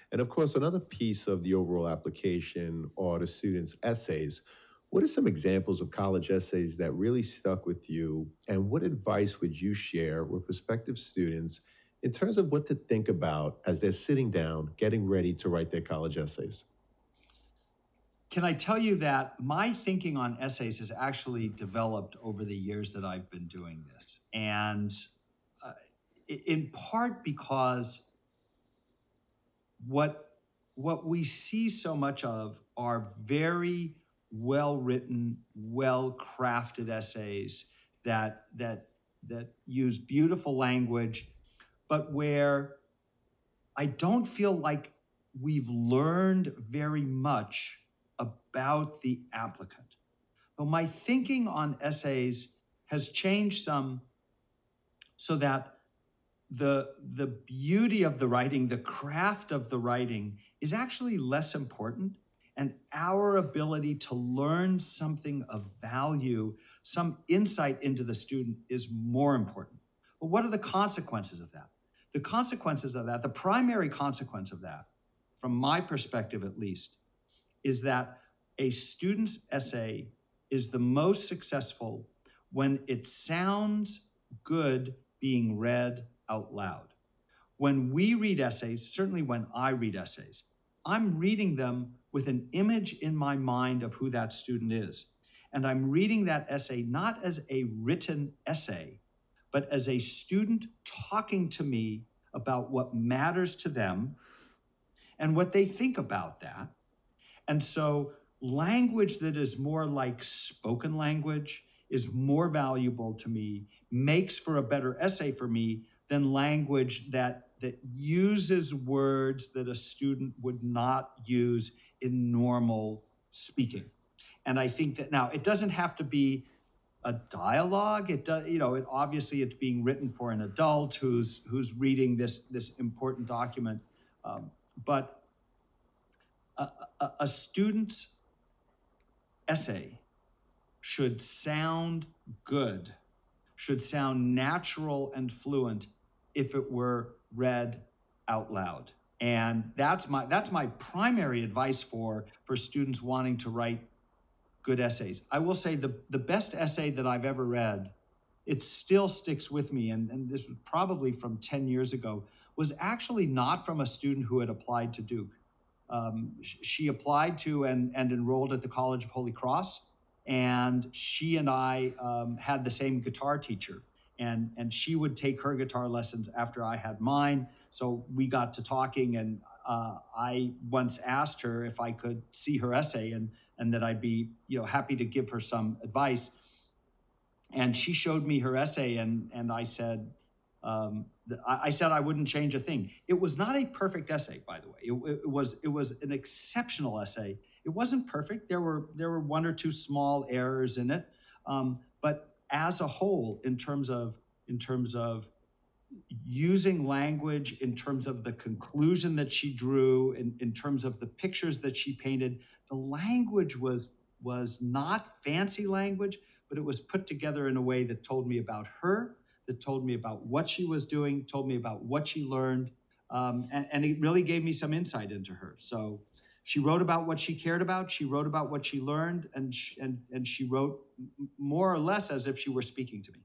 And of course, another piece of the overall application are the students' essays. What are some examples of college essays that really stuck with you? And what advice would you share with prospective students in terms of what to think about as they're sitting down, getting ready to write their college essays? Can I tell you that my thinking on essays has actually developed over the years that I've been doing this? And uh, in part because what what we see so much of are very well written, well crafted essays that use beautiful language, but where I don't feel like we've learned very much about the applicant. So my thinking on essays has changed some so that the beauty of the writing, the craft of the writing is actually less important, and our ability to learn something of value, some insight into the student is more important. Well, what are the consequences of that? The consequences of that, the primary consequence of that, from my perspective at least, is that a student's essay is the most successful when it sounds good being read out loud. When we read essays, certainly when I read essays, I'm reading them with an image in my mind of who that student is. And I'm reading that essay not as a written essay, but as a student talking to me about what matters to them and what they think about that. And so, language that is more like spoken language is more valuable to me, makes for a better essay for me than language that uses words that a student would not use in normal speaking. And I think that now it doesn't have to be a dialogue. It does, it obviously it's being written for an adult who's reading this important document. But a student's essay should sound good, should sound natural and fluent if it were read out loud. And that's my primary advice for students wanting to write good essays. I will say the best essay that I've ever read, it still sticks with me, and this was probably from 10 years ago, was actually not from a student who had applied to Duke. She applied to and enrolled at the College of Holy Cross, and she and I had the same guitar teacher. And she would take her guitar lessons after I had mine. So we got to talking, and I once asked her if I could see her essay, and that I'd be happy to give her some advice. And she showed me her essay, and I said, I said I wouldn't change a thing. It was not a perfect essay, by the way. It was an exceptional essay. It wasn't perfect. There were one or two small errors in it, but as a whole, in terms of using language, in terms of the conclusion that she drew, in terms of the pictures that she painted, the language was not fancy language, but it was put together in a way that told me about her, that told me about what she was doing, told me about what she learned, and it really gave me some insight into her. So she wrote about what she cared about. She wrote about what she learned, and she wrote more or less as if she were speaking to me.